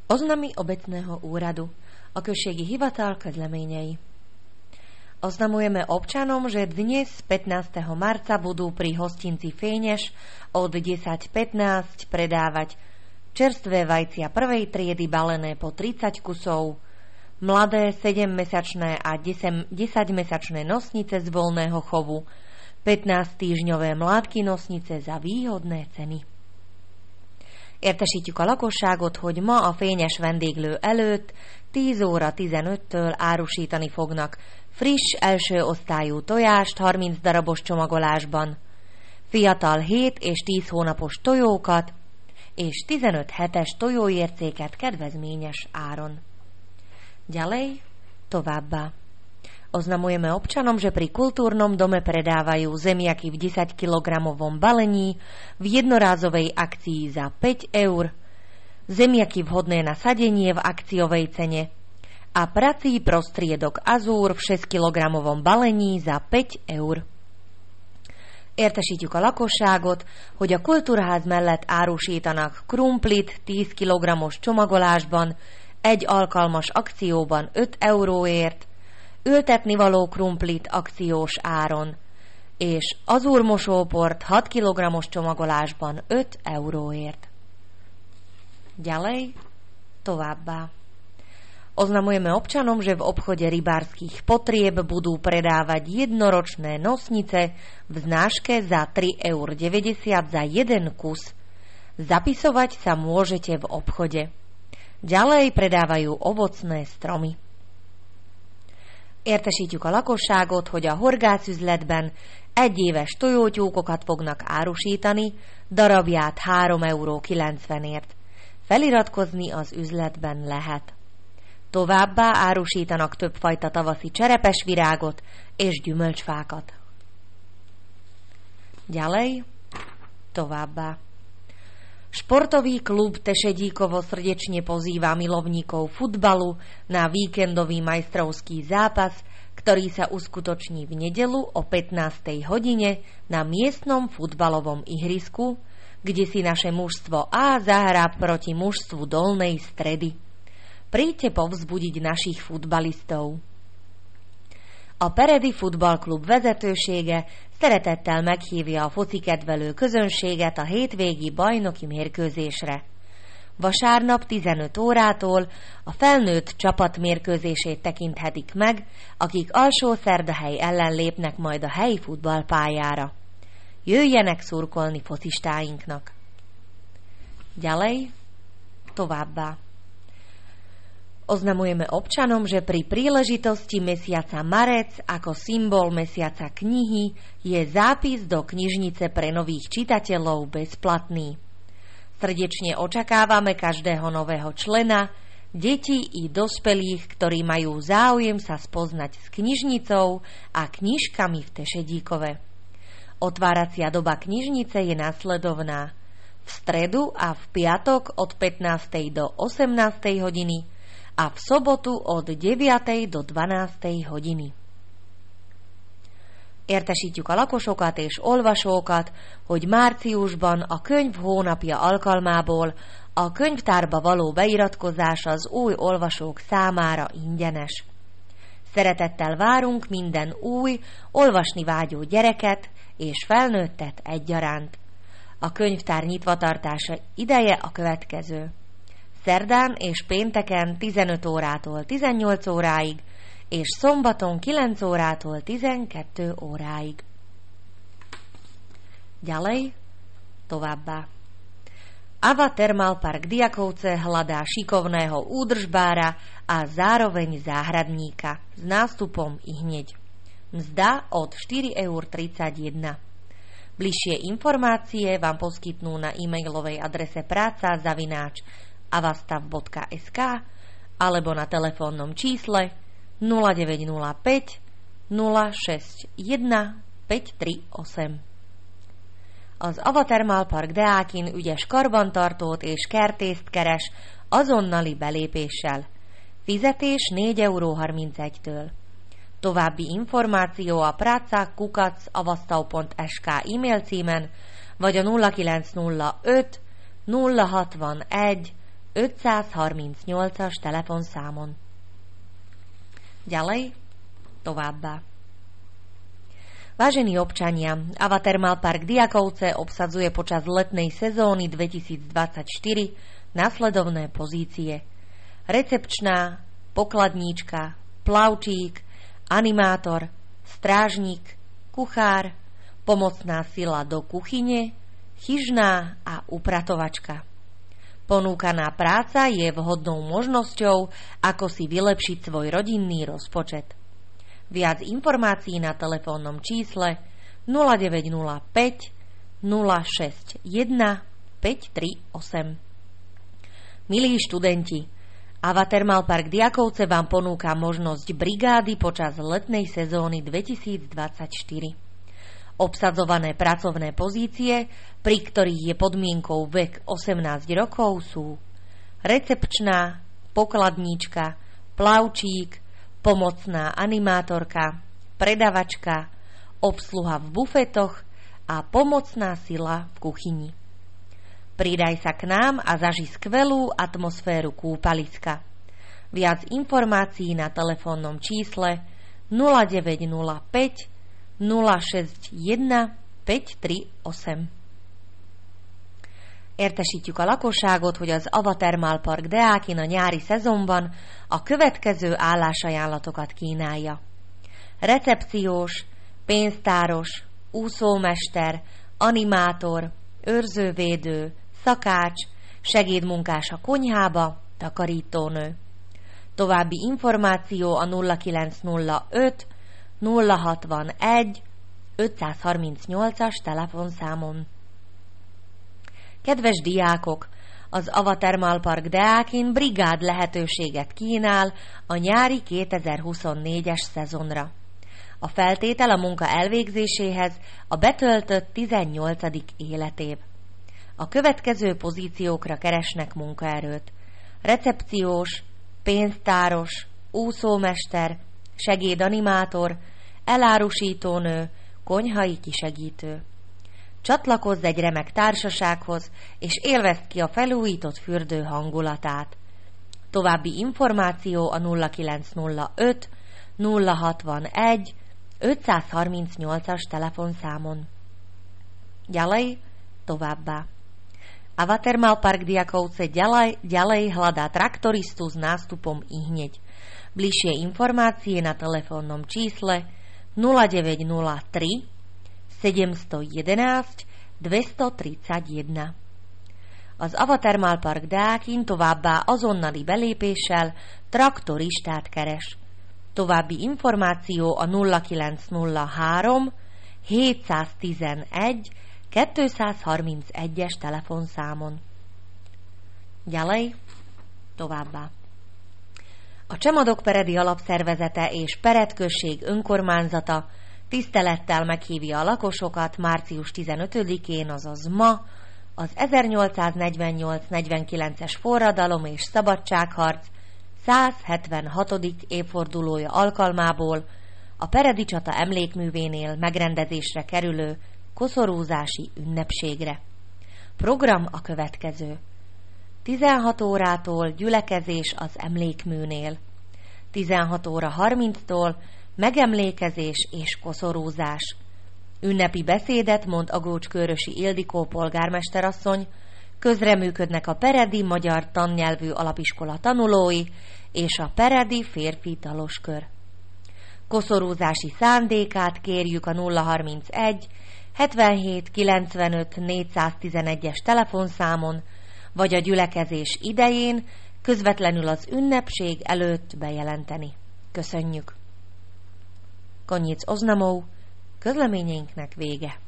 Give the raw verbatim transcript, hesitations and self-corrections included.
Oznamy obecného úradu. A községi hivatal közleményei. Oznamujeme občanom, že dnes pätnásteho marca budú pri hostinci Féňeš od desať pätnásť predávať čerstvé vajcia prvej triedy balené po tridsať kusov, mladé sedemmesačné a desaťmesačné nosnice z voľného chovu, pätnásttýždňové mládky nosnice za výhodné ceny. Értesítjük a lakosságot, hogy ma a Fényes vendéglő előtt tíz óra tizenöttől árusítani fognak friss első osztályú tojást harminc darabos csomagolásban, fiatal hét és tíz hónapos tojókat és tizenöt hetes tojóércéket kedvezményes áron. Ďalej, továbbá. Oznamujeme občanom, že pri kultúrnom dome predávajú zemiaky v desaťkilogramovom balení v jednorázovej akcii za päť eur, zemiaky vhodné na sadenie v akciovej cene a prací prostriedok Azúr v šesťkilogramovom balení za päť eur. Értesítjük a lakosságot, hogy a kultúrház mellett árusítanak krumplit tíz kilogrammos csomagolásban, egy alkalmas akcióban öt euróért, ültetnivaló krumplit akciós áron, és Azúr mosóport hat kilogrammos csomagolásban öt euróért. Ďalej, továbbá. Oznamujeme občanom, že v obchode rybárskych potrieb budú predávať jednoročné nosnice v znáške za tri eurá deväťdesiat za jeden kus. Zapisovať sa môžete v obchode. Ďalej predávajú ovocné stromy. Értesítjük a lakosságot, hogy a horgászüzletben egyéves tojótyúkokat fognak árusítani, darabját három euró kilencvenért. Feliratkozni az üzletben lehet. Továbbá árusítanak többfajta tavaszi cserepes virágot és gyümölcsfákat. Ďalej, továbbá. Športový klub Tešedíkovo srdečne pozýva milovníkov futbalu na víkendový majstrovský zápas, ktorý sa uskutoční v nedeľu o pätnástej hodine na miestnom futbalovom ihrisku, kde si naše mužstvo A zahrá proti mužstvu Dolnej Stredy. Príďte povzbudiť našich futbalistov. A Peredi futballklub vezetősége szeretettel meghívja a focikedvelő közönséget a hétvégi bajnoki mérkőzésre. Vasárnap tizenöt órától a felnőtt csapat mérkőzését tekinthetik meg, akik Alsó-Szerdahely ellen lépnek majd a helyi futballpályára. Jöjjenek szurkolni focistáinknak. Ďalej, továbbá. Oznamujeme občanom, že pri príležitosti mesiaca marec ako symbol mesiaca knihy je zápis do knižnice pre nových čitateľov bezplatný. Srdečne očakávame každého nového člena, detí i dospelých, ktorí majú záujem sa spoznať s knižnicou a knižkami v Tešedíkove. Otváracia doba knižnice je nasledovná. V stredu a v piatok od pätnástej do osemnástej hodiny a v sobotu od deviatej do dvanástej hodiny. Értesítjük a lakosokat és olvasókat, hogy márciusban a könyv hónapja alkalmából a könyvtárba való beiratkozás az új olvasók számára ingyenes. Szeretettel várunk minden új, olvasni vágyó gyereket és felnőttet egyaránt. A könyvtár nyitvatartása ideje a következő. Szerdán és pénteken tizenöt órától tizennyolc óráig, és szombaton kilenc órától tizenkét óráig. Ďalej, továbbá. Ava Termalpark Diakovce hľadá šikovného údržbára a zároveň záhradníka s nástupom ihneď. Mzda od štyri eurá tridsaťjeden. Bližšie informácie vám poskytnú na e-mailovej adrese práca zavináč avastav bodka es ká alebo na telefónnom čísle nula deväť nula päť nula šesť jeden päť tri osem. Az Ava Termalpark Deákin ügyes karbantartót és kertészt keres azonnali belépéssel. Fizetés négy euró harmincegytől. További információ a prácák kukac avastav pont es ká e-mail címen, vagy a nulla kilenc nulla öt nulla hatvanegy ötszázharmincnyolcas telefonszámon. Ďalej, továbbá. Vážení občania, Ava Thermalpark Diakovce obsadzuje počas letnej sezóny dvetisícdvadsaťštyri nasledovné pozície: recepčná, pokladníčka, plavčík, animátor, strážnik, kuchár, pomocná sila do kuchyne, chyžná a upratovačka. Ponúkaná práca je vhodnou možnosťou, ako si vylepšiť svoj rodinný rozpočet. Viac informácií na telefónnom čísle nula deväť nula päť nula šesť jeden päť tri osem. Milí študenti, Ava Thermalpark Diakovce vám ponúka možnosť brigády počas letnej sezóny dvetisícdvadsaťštyri. Obsadzované pracovné pozície, pri ktorých je podmienkou vek osemnásť rokov, sú recepčná, pokladníčka, plavčík, pomocná animátorka, predavačka, obsluha v bufetoch a pomocná sila v kuchyni. Pridaj sa k nám a zaži skvelú atmosféru kúpaliska. Viac informácií na telefónnom čísle nula deväť nula päť nula šesť jeden päť tri osem. Értesítjük a lakosságot, hogy az Ava Thermalpark Deákin a nyári szezonban a következő állásajánlatokat kínálja. Recepciós, pénztáros, úszómester, animátor, őrzővédő, szakács, segédmunkás a konyhába, takarítónő. További információ a nulla kilenc nulla öt nulla hatvanegy ötszázharmincnyolcas telefonszámon. Kedves diákok, az Ava Thermalpark Deákin brigád lehetőséget kínál a nyári kétezer-huszonnégyes szezonra. A feltétel a munka elvégzéséhez a betöltött tizennyolcadik életév. A következő pozíciókra keresnek munkaerőt: recepciós, pénztáros, úszómester, segédanimátor, elárusítónő, konyhai kisegítő. Csatlakozz egy remek társasághoz, és élvezd ki a felújított fürdő hangulatát. További információ a nulla kilenc nulla öt nulla hatvanegy ötszázharmincnyolcas telefonszámon. Ďalej, továbbá. Ava Thermalpark Diakovce ďalej, ďalej hľadá traktoristu s nástupom ihneď. Bližšie informácie na telefónnom čísle nula deväť nula tri sedem jedna jedna dva tri jedna. Az Ava Thermalpark Deákin továbbá azonnali belépéssel traktoristát keres. További információ a nulla kilenc nulla három hétszáztizenegy kétszázharmincegyes telefonszámon. Ďalej, továbbá. A Csemadok Peredi Alapszervezete és Pered község önkormányzata tisztelettel meghívja a lakosokat március tizenötödikén, azaz ma, az ezernyolcszáznegyvennyolc negyvenkilences forradalom és szabadságharc százhetvenhatodik évfordulója alkalmából a Peredi csata emlékművénél megrendezésre kerülő koszorúzási ünnepségre. Program a következő: tizenhat órától gyülekezés az emlékműnél, tizenhat óra harminctól megemlékezés és koszorúzás. Ünnepi beszédet mond Agócskőrösi Ildikó polgármesterasszony, közreműködnek a Peredi Magyar Tannyelvű Alapiskola tanulói és a Peredi Férfi Taloskör. Koszorúzási szándékát kérjük a nulla harmincegy hetvenhét kilencvenöt négyszáztizenegyes telefonszámon, vagy a gyülekezés idején közvetlenül az ünnepség előtt bejelenteni. Köszönjük! Koniec oznamov, közleményeinknek vége.